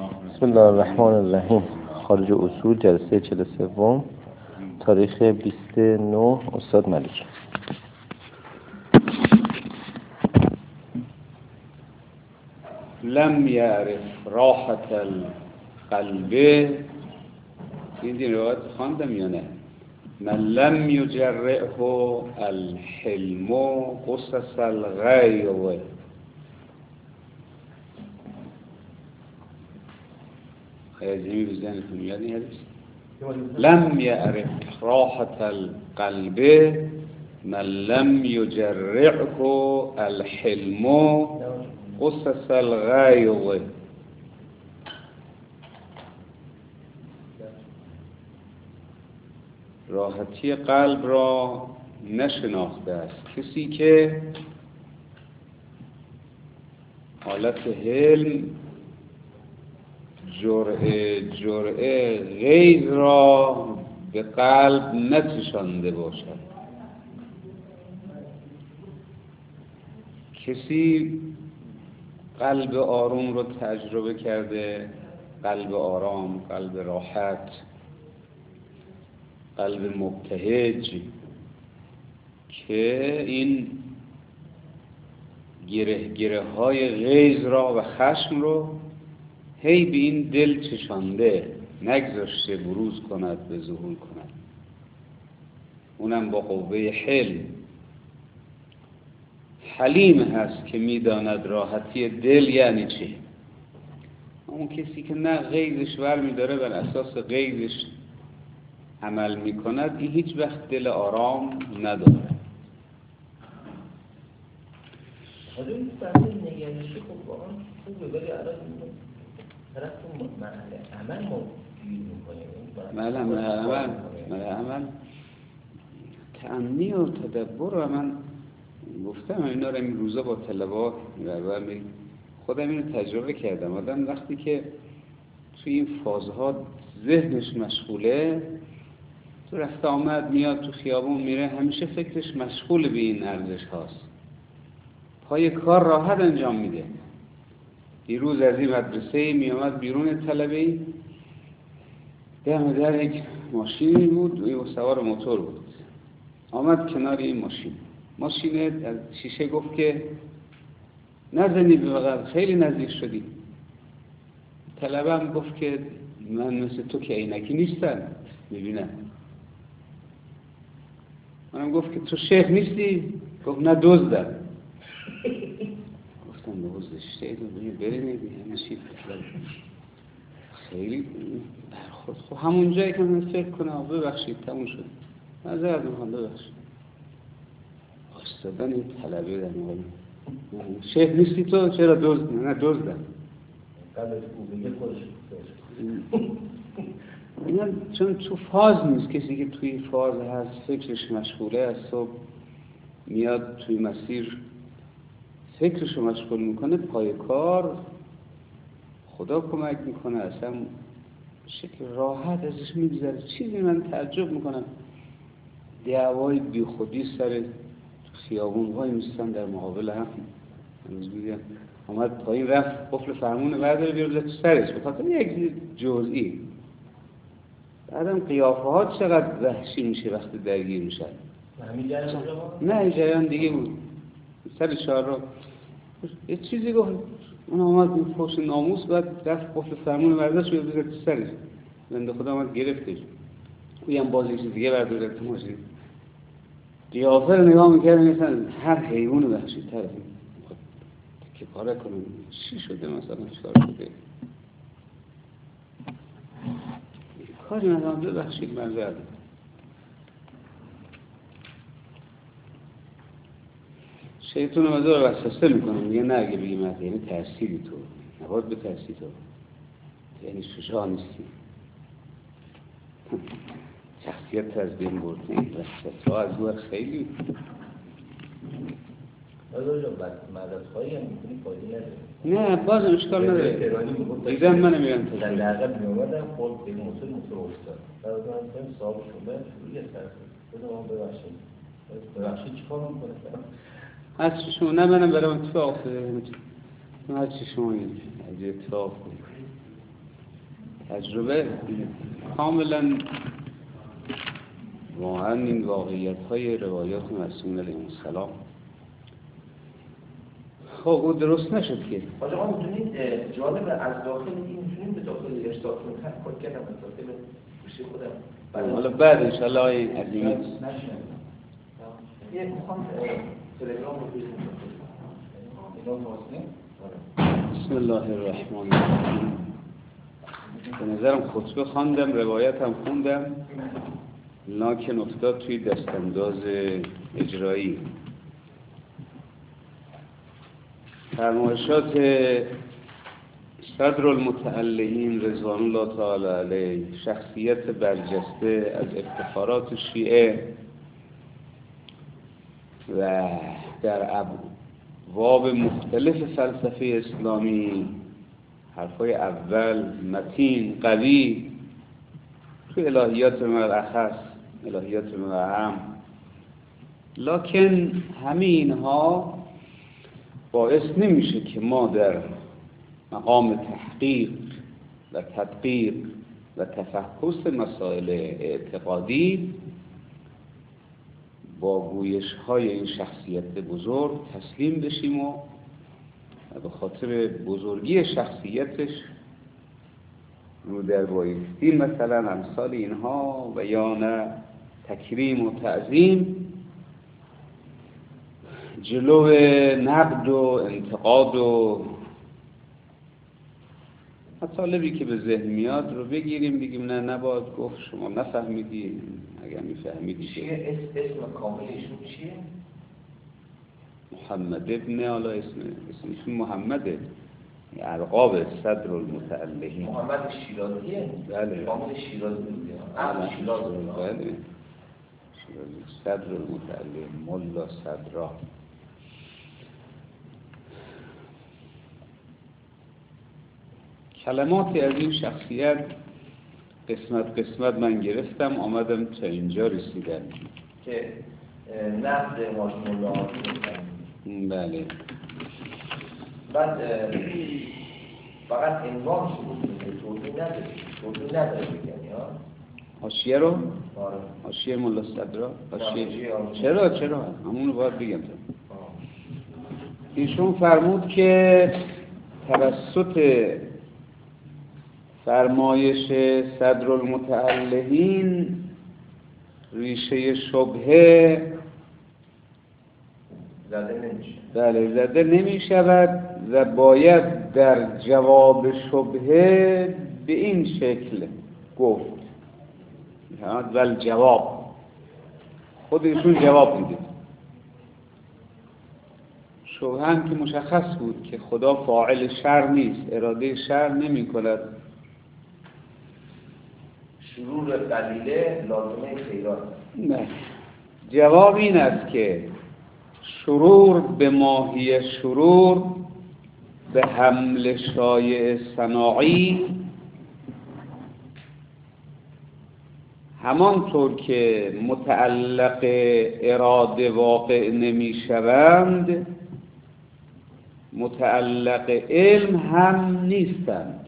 بسم الله الرحمن الرحیم. خارج اصول جلسه 43 تاریخ 29 استاد ملک. لم یعرف راحت القلب، این روایت خواندم یا نه؟ من لم یجرعه الحلم قصص الغیظ. خیلی بزنتون یاد این حدیث. لم یعرف راحت القلب من لم یجرعه الحلم قصص الغیظ. راحتی قلب را نشناخته است کسی که حالت حلم جرعه غیظ را به قلب نچشانده باشد. کسی قلب آروم رو تجربه کرده، قلب آرام، قلب راحت، قلب مبتهج، که این گره های غیظ را و خشم رو هی به این دل چشانده، نگذاشته بروز کند، به ظهور کند، اونم با قوه حلم. حلیم هست که میداند راحتی دل یعنی چه. اون کسی که نه غیظش ور میداره، بر اساس غیظش عمل میکند، این هیچ وقت دل آرام نداره. حالا این بحث نگرشی خب واقعا خوبه، ولی الان طرف تو مرحله عمل ما گیر میکنیم. عمل تأمنی و تدبر و من گفتم اینا رو این روزا با طلبات خودم اینو تجربه کردم. آدم وقتی که توی این فازها ذهنش مشغوله، تو رفته آمد میاد تو خیابون میره، همیشه فکرش مشغول به این ارزش هاست، پای کار راحت انجام میده. دیروز از این مدرسه می آمد بیرون طلبه‌ای، دم در یک ماشینی بود و سوار موتور بود. آمد کنار این ماشین از شیشه گفت که نزنی به بغل، خیلی نزدیک شدی. طلبه هم گفت که من مثل تو که عینکی نیستم میبینم. منم گفت که تو شیخ نیستی؟ گفت نه دزدم. گفتم دزدش شیخ بریم همشی خیلی برخورد. خب همون جایی که من فکر کنم ببخشید تموم شد، معذرت میخوام ببخشید. آستادن این طلبه در مقابل شیخ نیستی تو؟ چرا دزد؟ نه دزدم. چون تو فاز نیست. کسی که توی فاز هست فکرش مشغوله است و میاد توی مسیر فکرشو مشغول میکنه، پای کار خدا کمک میکنه، اصلا شکل راحت ازش میگذره. چیزی من تعجب میکنم، دعوای بی خودی سر خیابون وای میستن در مقابل هم. هنوز میگم اومد پایین رفت قفل فرمون برداره بیاره تو سرش بخاطر یک جزئی. بعدم قیافه ها چقدر وحشی میشه وقتی درگیر میشن. نه این جریان دیگه بود. سر چهار رو یه چیزی گفت، اون آمد این فوش ناموس، بعد رفت قفل فرمون برداشت بیاره تو سرش. بنده خدا آمد گرفتش. اوی هم باز یه چیز دیگه برداره تو ماشین. قیافه رو نگاه میکرد مثلا هر حیوان وحشی طرف که کاره کنم چی شده، مثلا چکار شده کاری مثلا ببخشید معذرت. شیطان رو مزار وسوسه میکنه، میگه نه اگه بگیم یعنی تأثیری تو نباید به تأثیر تو، یعنی شجاع نیستی، شخصیت از بین برده، وسوسه ها از دور خیلی. مدرسه‌هایی هم می‌کنی فایده نداره. نه باز اشکال نداره. دیدم من میرم تو. در عقب میومدم خود به موتور افتاد. بعد من گفتم صاحب شما روی سر. ببخشید چیکار می‌کنه؟ هر چی شما نه منم برام اتفاق افتاده. هر چی شما اگه اتفاق کنید. تجربه کاملا واقعا این واقعیت های روایات معصومین علیهم السلام خب او درست نشد که آجا ما میتونید جالب از داخل این میتونیم به داخل ارشاد کنیم کد کردم از داخل گوشی خودم حالا بعد انشاءالله این عظیمی یه میخوام تلگرام رو بزنیم بسم الله الرحمن الرحیم. به نظرم خطبه خواندم، روایت هم خوندم، لکن افتاد توی دستانداز اجرایی. فرمایشات صدر المتعلقین رضوان الله تعالی علیه، شخصیت برجسته از افتخارات شیعه و در ابواب مختلف فلسفه اسلامی، حرفای اول متین قوی، توی الهیات مرخص، الهیات مرعم، لکن همین اینها باعث نمیشه که ما در مقام تحقیق و تدقیق و تفحص مسائل اعتقادی با گویش های این شخصیت بزرگ تسلیم بشیم و به خاطر بزرگی شخصیتش رو در بایستیم مثلا امثال اینها و یا نه تکریم و تعظیم، جلو نقد و انتقاد و مطالبی که به ذهن میاد رو بگیریم، بگیم نه نباید گفت، شما نفهمیدی، اگر میفهمیدی. چیه اسم کاملشون چیه؟ محمد ابن، حالا اسمشون محمده، القاب صدر المتعلقین. محمد شیرازیه؟ بله. کامل شیرازی بوده. شیرازی. بله. صدر المتعلقین، ملا صدرا. کلماتی از این شخصیت قسمت قسمت من گرفتم، آمدم تا اینجا رسیدم که نقد ماجمولا هستیم. بله. بعد فقط عنوان شد، توضیح نداره بگم یا حاشیه رو؟ آره. حاشیه ملا صدرا؟ حاشیه. چرا؟ همون رو باید بگم. ایشون فرمود که توسط فرمایش صدر المتعلقین ریشه شبهه زده نمی شود و باید در جواب شبهه به این شکل گفت. ول جواب خودشون جواب میده. شبهه هم که مشخص بود که خدا فاعل شر نیست، اراده شر نمی کند. شرور قلیله لازمه خیرات. نه، جواب این است که شرور به ماهی شرور به حمل شایع صناعی همانطور که متعلق اراده واقع نمی شوند متعلق علم هم نیستند،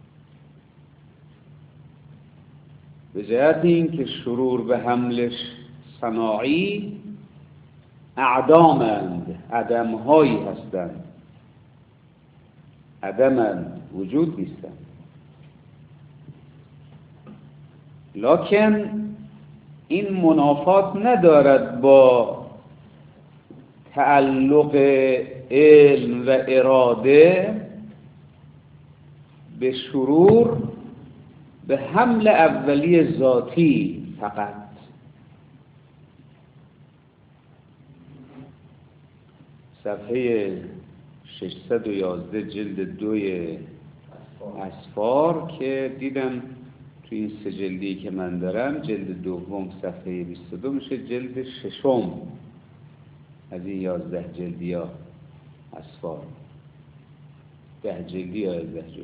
به جهت این که شرور به حملش صناعی اعدامند، عدمهایی هستند، عدمند، وجود نیستند. لکن این منافات ندارد با تعلق علم و اراده به شرور به حمل اولی ذاتی فقط. صفحه 611 جلد 2 اسفار که دیدم تو این سه جلدی که من دارم، جلد دوم صفحه 22 میشه جلد ششم از این 11 جلدی ها اسفار. 10 جلدی یا 11 جلدی.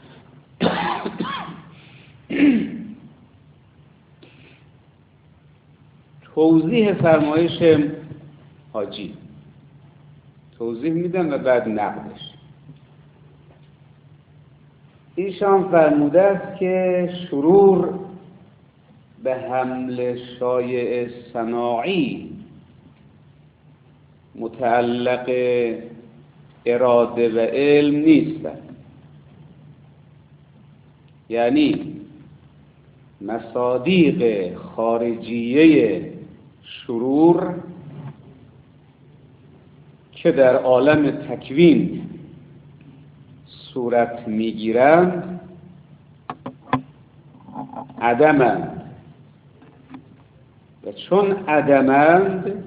توضیح فرمایش حاجی توضیح میدم و بعد نقدش. ایشان فرموده است که شرور به حمل شایع صناعی متعلق اراده و علم نیستند. یعنی مصادیق خارجیه شرور که در عالم تکوین صورت میگیرند عدمند و چون عدمند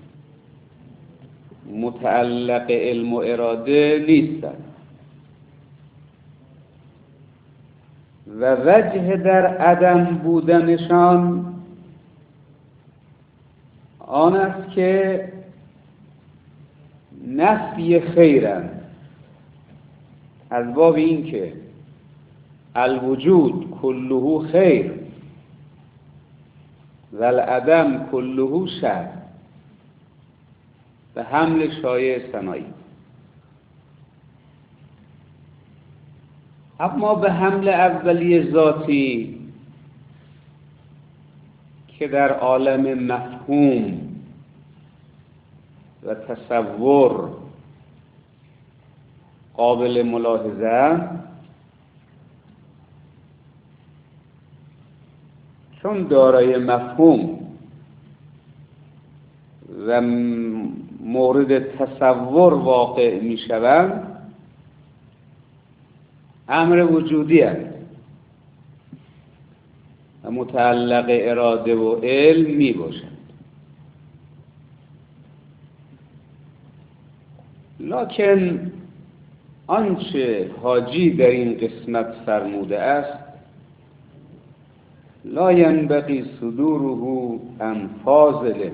متعلق علم و اراده نیستند و وجه در عدم بودنشان آن است که نفی خیرند، از باب این که الوجود کله خیر و العدم کله شر به حمل شایع صناعی. اما به حمل اولی ذاتی که در عالم مفهوم و تصور قابل ملاحظه، چون دارای مفهوم و مورد تصور واقع می شوند، امر وجودی است و متعلق اراده و علم می باشند. لکن آنچه حاجی در این قسمت فرموده است لا ینبغی صدوره عن فاضل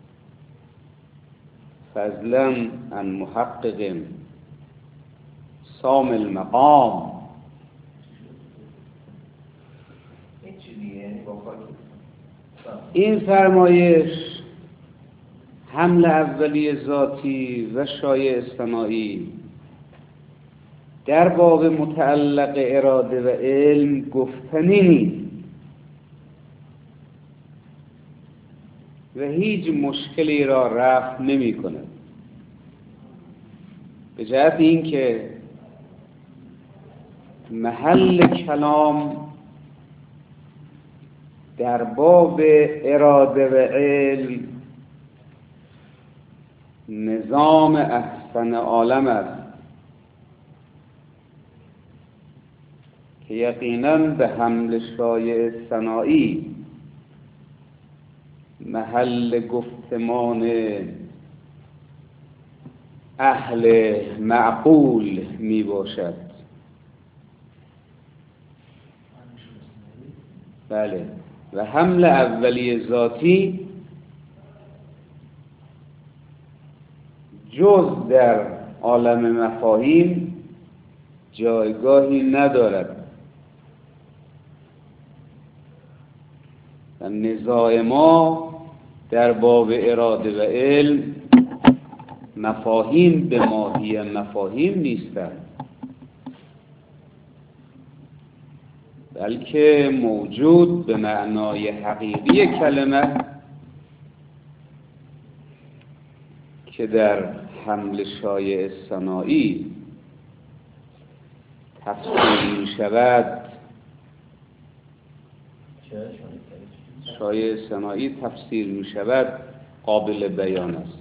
فضلا عن محقق سام المقام. این فرمایش حمل اولی ذاتی و شایع صناعی در باب متعلق اراده و علم گفتنی نیست و هیچ مشکلی را رفع نمی کند، به جهت اینکه محل کلام در باب اراده و علم نظام احسن عالم است که یقیناً به حمل شایع صناعی محل گفتمان اهل معقول می باشد. بله، و حمل اولی ذاتی جز در عالم مفاهیم جایگاهی ندارد و نزاع ما در باب اراده و علم مفاهیم به ماهی مفاهیم نیستند، بلکه موجود به معنای حقیقی کلمه که در حمل شایع صناعی تفسیر می شود. شایع صناعی تفسیر می شود قابل بیان است.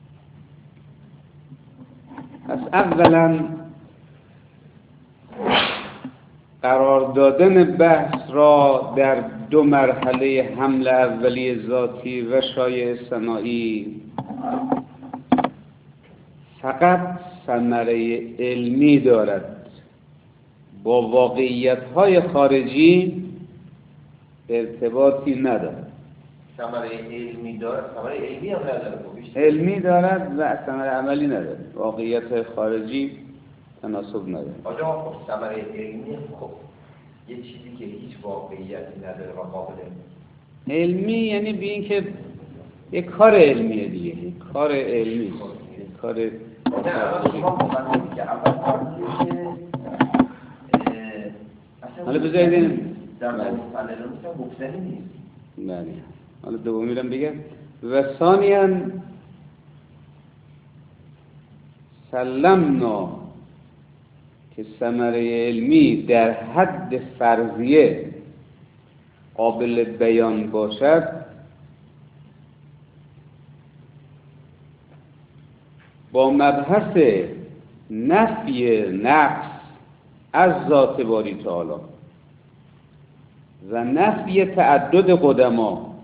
پس اولا قرار دادن بحث را در دو مرحله حمل اولی ذاتی و شایع صناعی فقط ثمره علمی دارد، با واقعیت‌های خارجی ارتباطی ندارد. ثمره علمی دارد، ثمره علمی هم نداره. علمی دارد و ثمره عملی ندارد. واقعیت خارجی تناسب نداره. آجا خب ثمره علمی خب یه چیزی که هیچ واقعیتی نداره و قابل علمی یعنی به این که یک کار علمیه دیگه، یک کار علمی یک کار نه. اول شما مقدمه که اول فرمودید که حالا بذارید در مفعلن مبتدی نیست. بله. حالا دومی رو بگم. و ثانیاً سلمنا که ثمره علمی در حد فرضیه قابل بیان باشد، با مبحث نفی نقص از ذات باری تعالی و نفی تعدد قدما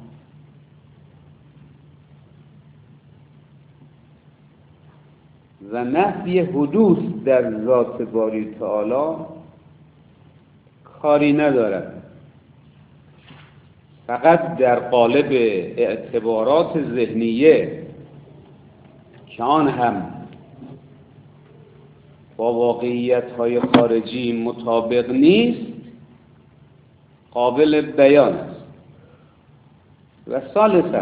و نفی حدوث در ذات باری تعالی کاری ندارد، فقط در قالب اعتبارات ذهنیه که آن هم با واقعیت‌های خارجی مطابق نیست قابل بیان است. و ثالثاً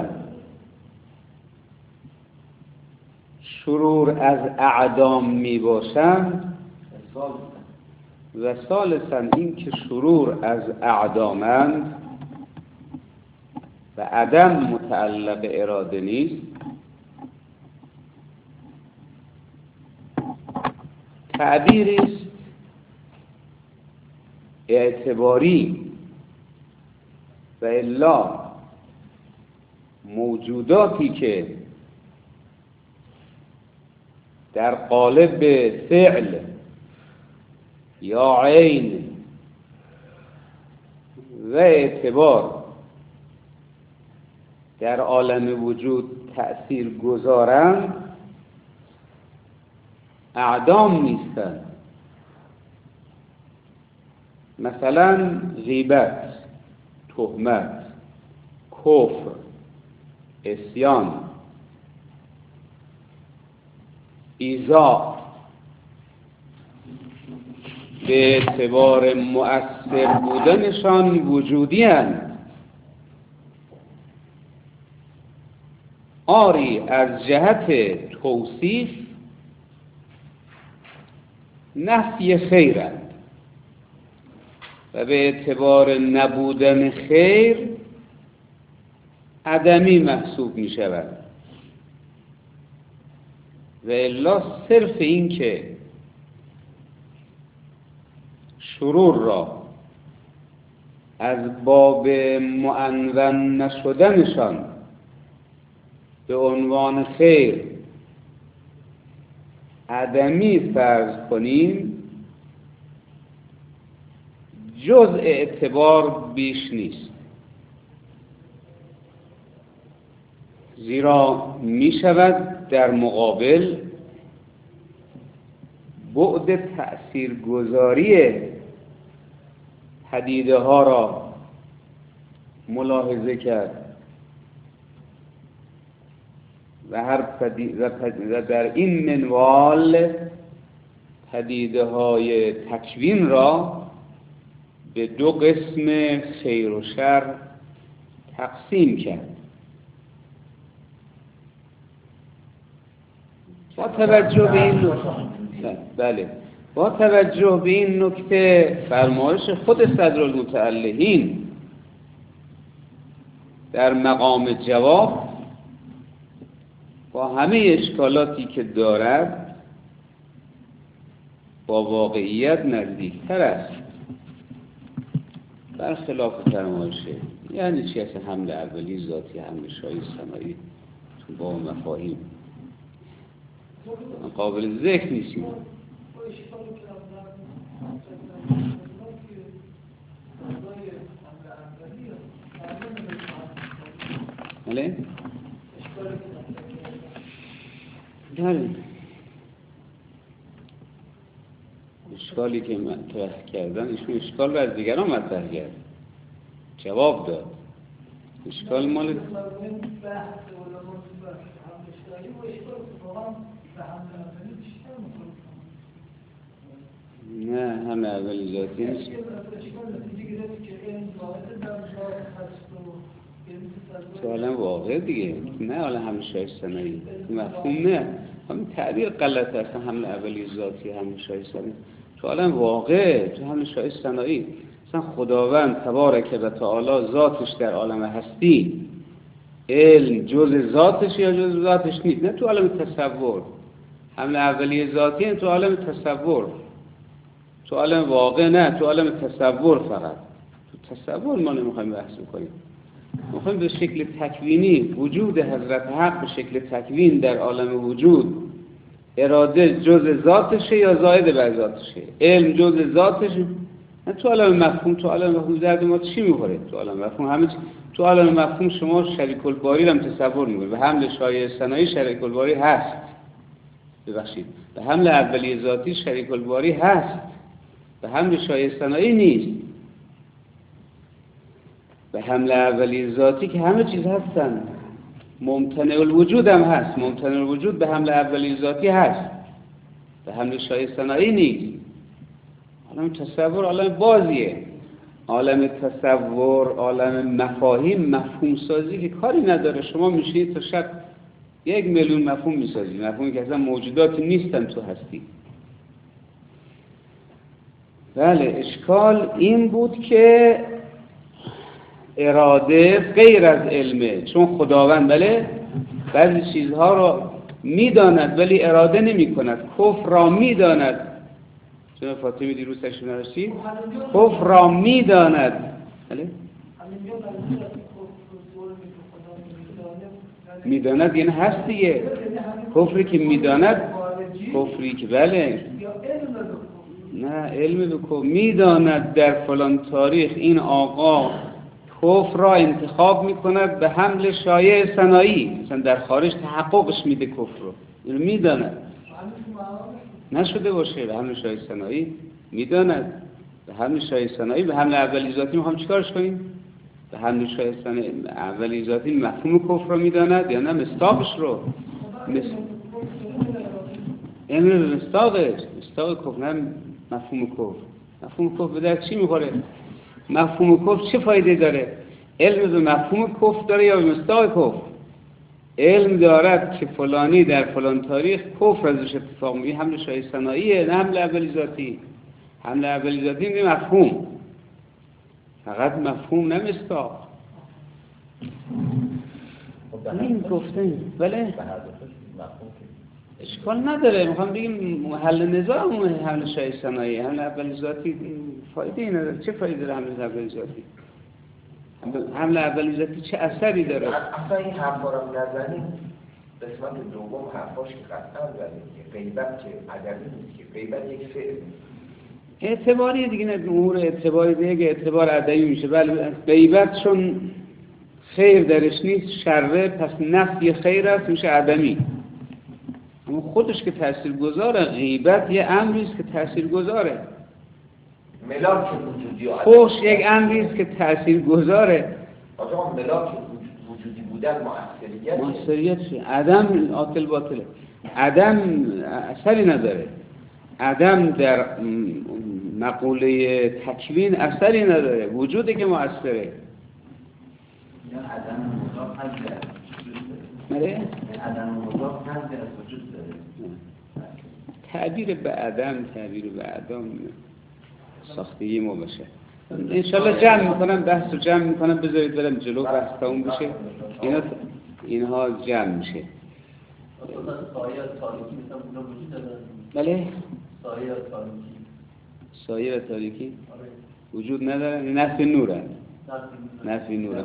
شرور از اعدام می باشند و ثالثاً این که شرور از اعدامند و عدم متعلق اراده نیست، تعبیری است اعتباری و الا موجوداتی که در قالب فعل یا عین و اعتبار در عالم وجود تأثیر گذارند اعدام نیستند. مثلا غیبت، تهمت، کفر، عصیان، ایذا به اعتبار مؤثر بودنشان وجودی اند، آری از جهت توصیف نفی خیرند و به اعتبار نبودن خیر عدمی محسوب می شود. و الا صرف این که شرور را از باب معنون نشدنشان به عنوان خیر عدمی فرض کنیم جز اعتبار بیش نیست، زیرا می شود در مقابل بعد تأثیرگذاری پدیده ها را ملاحظه کرد و در این منوال پدیده های تکوین را به دو قسم خیر و شر تقسیم کرد. با توجه به این نکته فرمایش خود صدرالمتعلقین در مقام جواب با همه اشکالاتی که دارد با واقعیت نزدیکتر است، برخلاف فرمایشه. یعنی چی اصلا حمل اولی ذاتی، حمل شایی ثنایی با مفاهیم قابل ذکر نیستیم. بله؟ داریم. اشکالی که مطرح کردن ایشون اشکال رو از دیگران مطرح کرد، جواب داد. اشکال مال نه همه اولی ذاتی نیست. تو عالم واقع دیگه، نه عالم همه شای ثنایی مفهوم نه، همین تعبیر غلط است. حمل اولی ذاتی همه شای ثنایی تو عالم واقع، تو همه شای ثنایی مثلا خداوند تبارک و تعالی ذاتش در عالم هستی علم جز ذاتش یا جز ذاتش نیست؟ نه تو عالم تصور. حمل اولیه ذاتی نه تو عالم تصور، تو عالم واقع نه، تو عالم تصور. فقط تو تصور ما نمیخوایم بحث کنیم، میخوایم به شکل تکوینی وجود حضرت حق به شکل تکوین در عالم وجود، اراده جز ذاتشه یا زائد بر ذاتشه، علم جز ذاتشه. نه تو عالم مفهوم، تو عالم مفهوم درد ما چی میخوره؟ تو عالم مفهوم همه چی. تو عالم مفهوم شما شریک الباری هم تصور میکنید، به حمل شایع ثنایی شریک الباری هست. ببخشید، به حمل اولیه ذاتی شریک الباری هست، به حمل شایع ثنایی نیست. به حمل اولیه ذاتی که همه چیز هستن، ممتنع الوجود هم هست، ممتنع الوجود به حمل اولیه ذاتی هست، به حمل شایع ثنایی نیست. عالم تصور عالم بازیه، عالم تصور عالم مفاهیم، مفهوم سازی که کاری نداره. شما میشید تا شب 1,000,000 مفهوم میسازید، مفهومی که اصلا موجوداتی نیستن تو هستی. بله، اشکال این بود که اراده غیر از علمه، چون خداوند بله بعضی چیزها رو میداند ولی اراده نمی کند. کفر را میداند، چون فاطمی دیروز تشریف نداشتید، کفر را میداند. بله میداند یعنی هست دیگه. کفری که میداند، کفری که بله نه علم به کفر میداند در فلان تاریخ این آقا کفر را انتخاب میکند به حمل شایع ثنایی، مثلا در خارج تحققش میده کفر رو، اینو میداند. نشده باشه به حمل شایع ثنایی میداند، به حمل شایع ثنایی. به حمل اولی ذاتی میخوام چیکارش کنیم؟ به حمل شایع ثنایی اولی ذاتی مفهوم کفر رو میداند یا نه مصداقش رو؟ علم مصداقش، مصداق کفر نه مفهوم کفر. مفهوم کفر به در چی میخوره؟ مفهوم کفر چه فایده داره؟ علم به مفهوم کفر داره یا به مصداق کفر؟ علم دارد که فلانی در فلان تاریخ کفر ازش اتفاق میفته، حمل شایع ثناییه نه حمل اولی ذاتی. حمل اولی ذاتی نه مفهوم، فقط مفهوم نه مصداق. این گفتن بله اشکال نداره. میخوام بگیم حل نظام حمل شایع ثنایی، حمل اولی ذاتی فایده ای نداره. چه فایده داره حمل اولی ذاتی؟ حمل اولی ذاتی چه اثری داره؟ اصلا این حرفا رو نزنیم. قسمت دوم حرفاش که قطعا زدیم که غیبت که عدمی نیست، که غیبت یک فعل اعتباری دیگه، نه امور اعتباری دیگه اعتبار عدمی میشه. بله غیبت چون خیر درش نیست شره، پس نفی خیر است میشه عدمی. اما خودش که تاثیرگذاره، غیبت یه امری است که تاثیرگذاره. ملاک وجودی خوش یک امری است که تاثیرگذاره. آقا ملاک وجودی بودن موثریت چیه؟ عدم عاطل باطله. عدم اثری نداره. عدم در مقوله تکوین اثری نداره، وجودی که مؤثره. یا عدم مضاف هست مره؟ عدم مضاف هست از وجود داره. تعبیر به عدم، تعبیر به عدم ساختگی ما باشه. انشالله جمع میکنم، بحث رو جمع میکنم، بذارید برم جلو بحث تموم بشه. اینها جمع میشه. سایه تاریکی مثلا اونا وجود داره؟ بله؟ سایه تاریکی. سایه تاریکی؟ وجود نداره؟ نفی نوره. نفی نوره.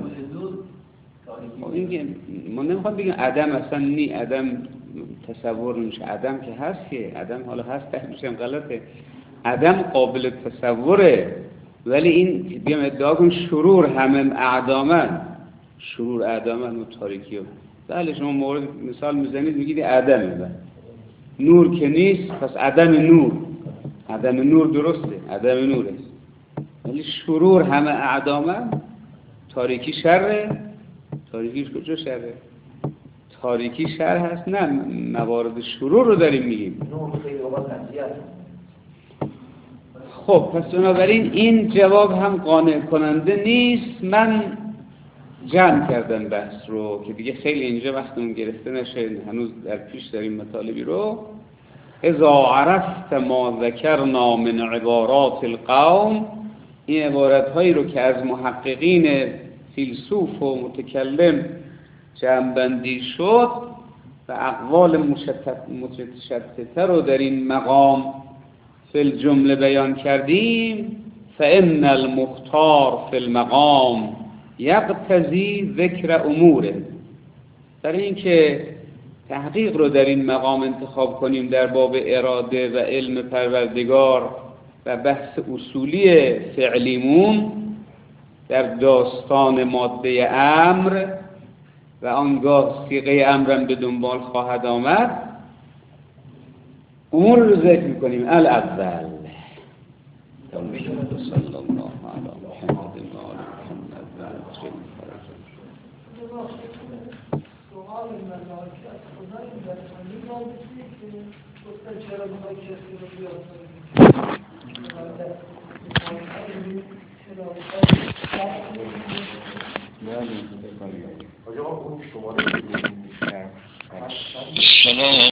این که ما نمیخوام بگیم عدم اصلا نی، عدم تصور نمیشه. عدم که هست، که عدم حالا هست تحمیش هم غلطه. عدم قابل تصوره، ولی این بیام ادعا کن شرور همه اعدامن، شرور اعدامن و تاریکی ها. بله شما مورد مثال میزنید میگید عدمه، نور که نیست پس عدم نور. عدم نور درسته، عدم نوره، ولی شرور همه اعدامن. تاریکی شره، تاریکیش کجا شره؟ تاریکی شر هست؟ نه، موارد شرور رو داریم میگیم. خب پس بنابراین این جواب هم قانع کننده نیست. من جمع کردم بحث رو که دیگه خیلی اینجا وقتمون گرفته نشه، هنوز در پیش داریم مطالبی رو. اذا عرفت ما ذکرنا من عبارات القوم، این عبارت‌هایی رو که از محققین فیلسوف و متکلم جمع‌بندی شد و اقوال متشتته رو در این مقام فی الجمله بیان کردیم، فإن المختار فی المقام یقتضی ذکر اموره. برای اینکه تحقیق رو در این مقام انتخاب کنیم در باب اراده و علم پروردگار و بحث اصولی فعلیمون در داستان ماده امر و آنگاه صیغه امرم به دنبال خواهد آمد، امور رو ذکر می‌کنیم. الاول صلی الله علی محمد و آل محمد و عجل فرجهم. سوال ملائکه از خدای درخانی رابطه که گفتن چرا میخوای کسی رو بیافرین؟ آقا اون شما رو